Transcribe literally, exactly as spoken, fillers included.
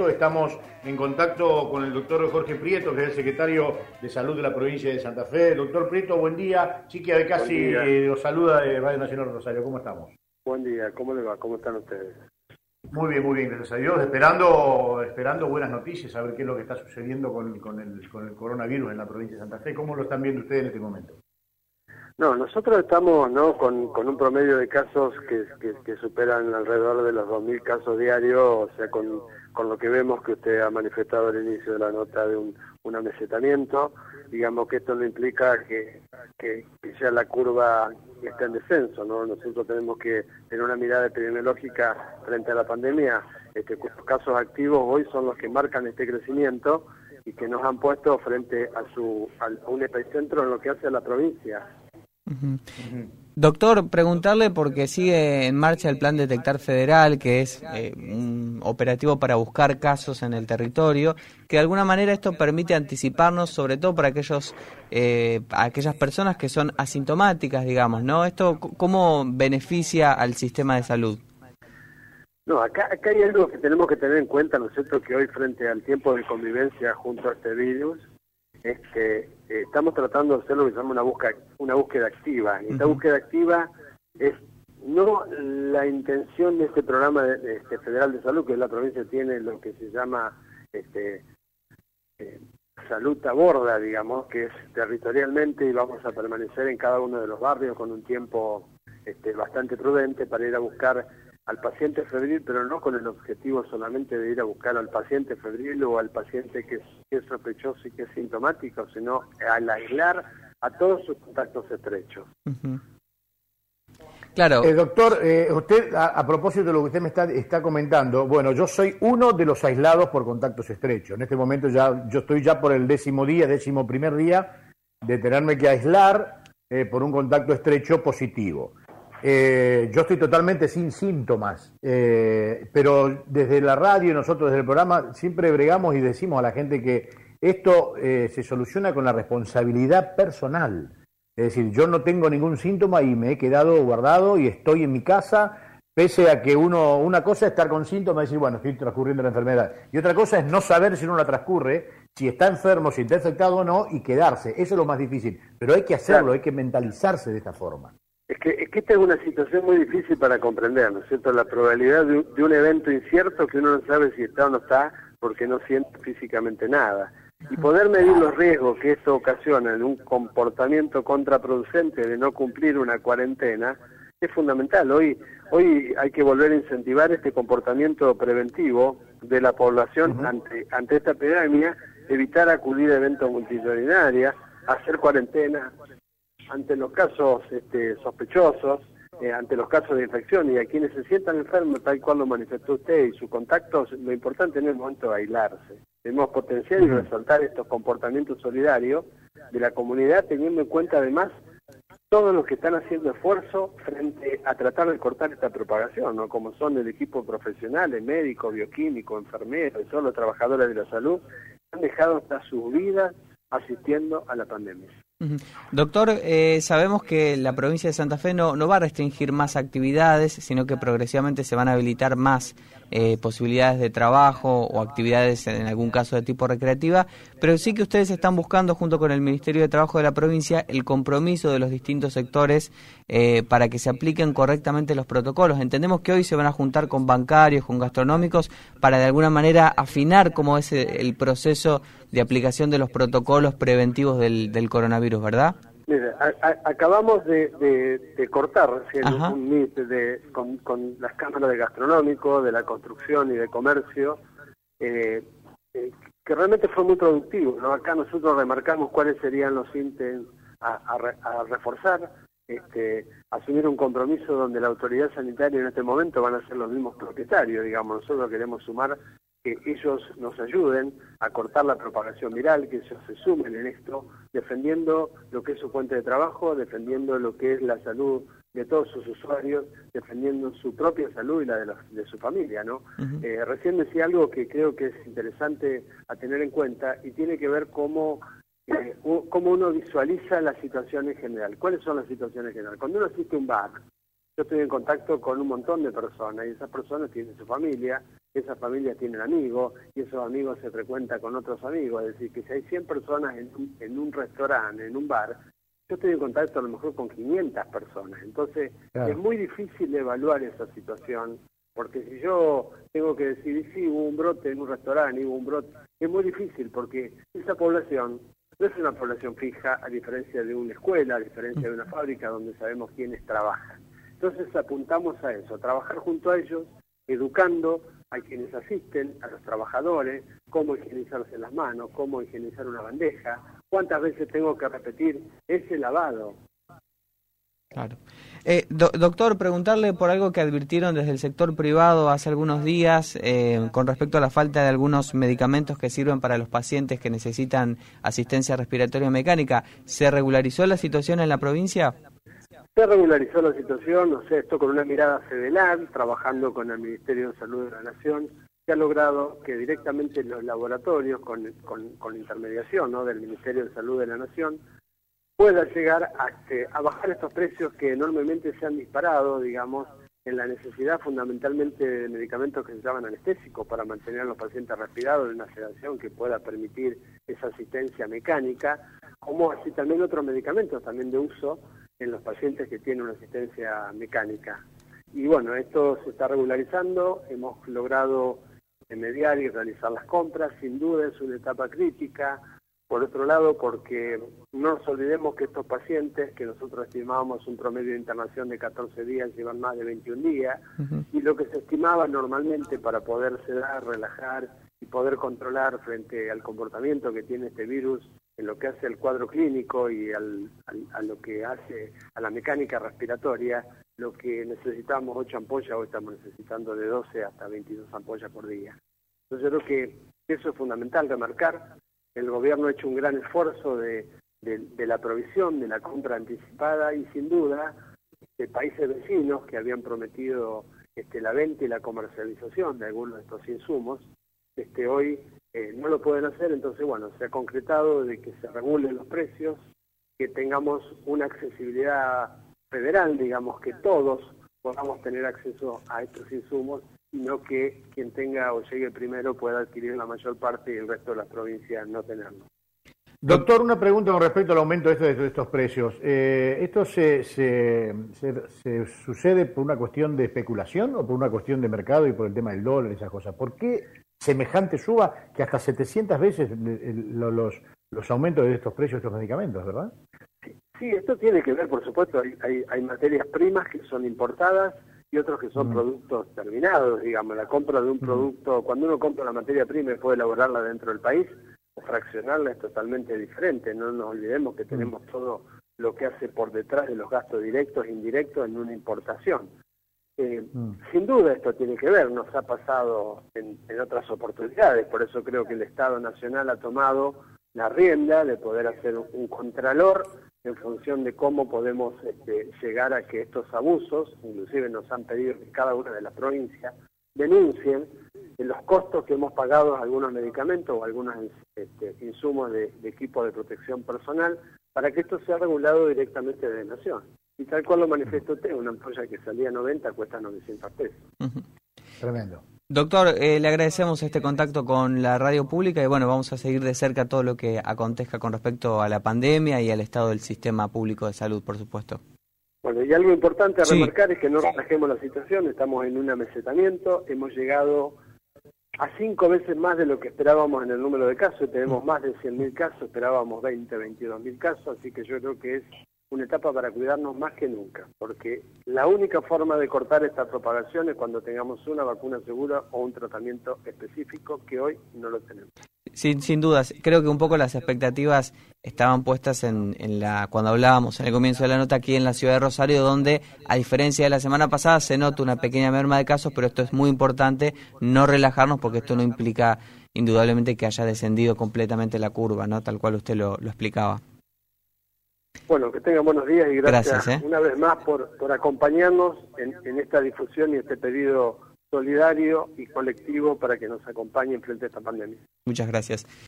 esto estamos en contacto con el doctor Jorge Prieto, que es el secretario de Salud de la provincia de Santa Fe. Doctor Prieto, buen día. Chiqui Abecasi eh, los saluda de Radio Nacional Rosario. ¿Cómo estamos? Buen día, ¿cómo le va? ¿Cómo están ustedes? Muy bien, muy bien, gracias a Dios. Esperando, esperando buenas noticias, a ver qué es lo que está sucediendo con, con, el, con el coronavirus en la provincia de Santa Fe. ¿Cómo lo están viendo ustedes en este momento? No, nosotros estamos no con, con un promedio de casos que, que, que superan alrededor de los dos mil casos diarios, o sea, con, con lo que vemos que usted ha manifestado al inicio de la nota de un, un amesetamiento. Digamos que esto no implica que, que, que ya la curva está en descenso, ¿no? Nosotros tenemos que tener una mirada epidemiológica frente a la pandemia, este, cuyos casos activos hoy son los que marcan este crecimiento y que nos han puesto frente a, su, a un epicentro en lo que hace a la provincia. Uh-huh. Uh-huh. Doctor, preguntarle porque sigue en marcha el Plan Detectar Federal, que es eh, un operativo para buscar casos en el territorio, que de alguna manera esto permite anticiparnos, sobre todo para aquellos eh, aquellas personas que son asintomáticas, digamos, ¿no? ¿Esto cómo beneficia al sistema de salud? No, acá, acá hay algo que tenemos que tener en cuenta, ¿no es cierto?, que hoy frente al tiempo de convivencia junto a este virus, es que eh, estamos tratando de hacer lo que se llama una búsqueda, una búsqueda activa. Y esta uh-huh. búsqueda activa es no la intención de este programa de, de este federal de salud, que la provincia tiene lo que se llama este, eh, salud a borda, digamos, que es territorialmente y vamos a permanecer en cada uno de los barrios con un tiempo este, bastante prudente para ir a buscar al paciente febril, pero no con el objetivo solamente de ir a buscar al paciente febril o al paciente que es, que es sospechoso y que es sintomático, sino al aislar a todos sus contactos estrechos. Uh-huh. Claro. Eh, doctor, eh, usted, a, a propósito de lo que usted me está, está comentando, bueno, yo soy uno de los aislados por contactos estrechos. En este momento ya yo estoy ya por el décimo día, décimo primer día de tenerme que aislar eh, por un contacto estrecho positivo. Eh, yo estoy totalmente sin síntomas, eh, pero desde la radio, nosotros desde el programa, siempre bregamos y decimos a la gente que esto eh, se soluciona con la responsabilidad personal. Es decir, yo no tengo ningún síntoma y me he quedado guardado y estoy en mi casa, pese a que uno, una cosa es estar con síntomas y decir, bueno, estoy transcurriendo la enfermedad, y otra cosa es no saber si uno la transcurre, si está enfermo, si está infectado o no, y quedarse. Eso es lo más difícil, pero hay que hacerlo, claro. Hay que mentalizarse de esta forma. Es que, es que esta es una situación muy difícil para comprender, ¿no es cierto? La probabilidad de, de un evento incierto que uno no sabe si está o no está porque no siente físicamente nada. Y poder medir los riesgos que esto ocasiona en un comportamiento contraproducente de no cumplir una cuarentena es fundamental. Hoy, hoy hay que volver a incentivar este comportamiento preventivo de la población uh-huh. ante, ante esta epidemia, evitar acudir a eventos multitudinarios, hacer cuarentena ante los casos este, sospechosos, eh, ante los casos de infección y a quienes se sientan enfermos, tal cual lo manifestó usted y sus contactos, lo importante en el momento es aislarse. Debemos potenciar y resaltar estos comportamientos solidarios de la comunidad, teniendo en cuenta además todos los que están haciendo esfuerzo frente a tratar de cortar esta propagación, ¿no? Como son el equipo profesional, el médico, bioquímico, enfermero y todos los trabajadores de la salud, han dejado hasta sus vidas asistiendo a la pandemia. Doctor, eh, sabemos que la provincia de Santa Fe no, no va a restringir más actividades, sino que progresivamente se van a habilitar más eh, posibilidades de trabajo o actividades en algún caso de tipo recreativa, pero sí que ustedes están buscando junto con el Ministerio de Trabajo de la provincia el compromiso de los distintos sectores eh, para que se apliquen correctamente los protocolos. Entendemos que hoy se van a juntar con bancarios, con gastronómicos, para de alguna manera afinar cómo es el proceso de aplicación de los protocolos preventivos del, del coronavirus, ¿verdad? Mira, a, a, acabamos de, de, de cortar recién un M I T de, con, con las cámaras de gastronómico, de la construcción y de comercio, eh, eh, que realmente fue muy productivo, ¿no? Acá nosotros remarcamos cuáles serían los ítems a, a, a reforzar, este, asumir un compromiso donde la autoridad sanitaria en este momento van a ser los mismos propietarios, digamos. Nosotros queremos sumar que ellos nos ayuden a cortar la propagación viral, que ellos se sumen en esto, defendiendo lo que es su fuente de trabajo, defendiendo lo que es la salud de todos sus usuarios, defendiendo su propia salud y la de, la, de su familia, ¿no? Uh-huh. Eh, recién decía algo que creo que es interesante a tener en cuenta y tiene que ver cómo, eh, cómo uno visualiza la situación en general. ¿Cuáles son las situaciones en general? Cuando uno asiste a un bar, yo estoy en contacto con un montón de personas y esas personas tienen su familia, esas familias tienen amigos y esos amigos se frecuentan con otros amigos. Es decir, que si hay cien personas en un, en un restaurante, en un bar, yo estoy en contacto a lo mejor con quinientas personas. Entonces, claro, es muy difícil evaluar esa situación, porque si yo tengo que decir, sí, hubo un brote en un restaurante, hubo un brote, es muy difícil porque esa población no es una población fija, a diferencia de una escuela, a diferencia de una fábrica donde sabemos quiénes trabajan. Entonces apuntamos a eso, a trabajar junto a ellos, educando a quienes asisten, a los trabajadores, cómo higienizarse las manos, cómo higienizar una bandeja, cuántas veces tengo que repetir ese lavado. Claro. Eh, do, doctor, preguntarle por algo que advirtieron desde el sector privado hace algunos días eh, con respecto a la falta de algunos medicamentos que sirven para los pacientes que necesitan asistencia respiratoria mecánica. ¿Se regularizó la situación en la provincia? Se regularizó la situación, o sea, esto con una mirada federal, trabajando con el Ministerio de Salud de la Nación, se ha logrado que directamente los laboratorios, con, con, con intermediación, ¿no?, del Ministerio de Salud de la Nación, pueda llegar a, a bajar estos precios que enormemente se han disparado, digamos, en la necesidad fundamentalmente de medicamentos que se llaman anestésicos para mantener a los pacientes respirados en una sedación que pueda permitir esa asistencia mecánica, como así también otros medicamentos también de uso en los pacientes que tienen una asistencia mecánica. Y bueno, esto se está regularizando, hemos logrado mediar y realizar las compras, sin duda es una etapa crítica. Por otro lado, porque no nos olvidemos que estos pacientes, que nosotros estimábamos un promedio de internación de catorce días, llevan más de veintiún días, uh-huh. y lo que se estimaba normalmente para poder sedar, relajar y poder controlar frente al comportamiento que tiene este virus en lo que hace al cuadro clínico y al, al, a lo que hace a la mecánica respiratoria, lo que necesitábamos ocho ampollas, hoy estamos necesitando de doce hasta veintidós ampollas por día. Entonces yo creo que eso es fundamental remarcar. El gobierno ha hecho un gran esfuerzo de, de, de la provisión, de la compra anticipada y sin duda de países vecinos que habían prometido este, la venta y la comercialización de algunos de estos insumos, este, hoy eh, no lo pueden hacer. Entonces, bueno, se ha concretado de que se regulen los precios, que tengamos una accesibilidad federal, digamos, que todos podamos tener acceso a estos insumos, y no que quien tenga o llegue primero pueda adquirir la mayor parte y el resto de las provincias no tenerlo. Doctor, una pregunta con respecto al aumento de estos, de estos precios. Eh, ¿Esto se, se, se, se sucede por una cuestión de especulación o por una cuestión de mercado y por el tema del dólar y esas cosas? ¿Por qué semejante suba que hasta setecientas veces los, los aumentos de estos precios de estos medicamentos, verdad? Sí, sí, esto tiene que ver, por supuesto, hay, hay, hay materias primas que son importadas y otros que son mm. productos terminados, digamos, la compra de un producto, mm. cuando uno compra la materia prima y puede elaborarla dentro del país, o fraccionarla es totalmente diferente. No nos olvidemos que tenemos mm. todo lo que hace por detrás de los gastos directos e indirectos en una importación. Eh, mm. Sin duda esto tiene que ver, nos ha pasado en, en otras oportunidades, por eso creo que el Estado Nacional ha tomado la rienda de poder hacer un contralor en función de cómo podemos este, llegar a que estos abusos, inclusive nos han pedido que cada una de las provincias denuncien de los costos que hemos pagado a algunos medicamentos o algunos este, insumos de, de equipo de protección personal, para que esto sea regulado directamente de la Nación. Y tal cual lo manifestó usted, una ampolla que salía a noventa cuesta novecientos pesos. Uh-huh. Tremendo. Doctor, eh, le agradecemos este contacto con la radio pública y bueno, vamos a seguir de cerca todo lo que acontezca con respecto a la pandemia y al estado del sistema público de salud, por supuesto. Bueno, y algo importante a sí. remarcar es que no relajemos la situación, estamos en un amesetamiento, hemos llegado a cinco veces más de lo que esperábamos en el número de casos, tenemos más de cien mil casos, esperábamos veinte, veintidós mil casos, así que yo creo que es una etapa para cuidarnos más que nunca, porque la única forma de cortar esta propagación es cuando tengamos una vacuna segura o un tratamiento específico, que hoy no lo tenemos. Sin, sin dudas, creo que un poco las expectativas estaban puestas en, en la cuando hablábamos en el comienzo de la nota aquí en la ciudad de Rosario, donde a diferencia de la semana pasada se nota una pequeña merma de casos, pero esto es muy importante, no relajarnos porque esto no implica indudablemente que haya descendido completamente la curva, ¿no? Tal cual usted lo, lo explicaba. Bueno, que tengan buenos días y gracias, gracias ¿eh? una vez más por, por acompañarnos en, en esta difusión y este pedido solidario y colectivo para que nos acompañen frente a esta pandemia. Muchas gracias.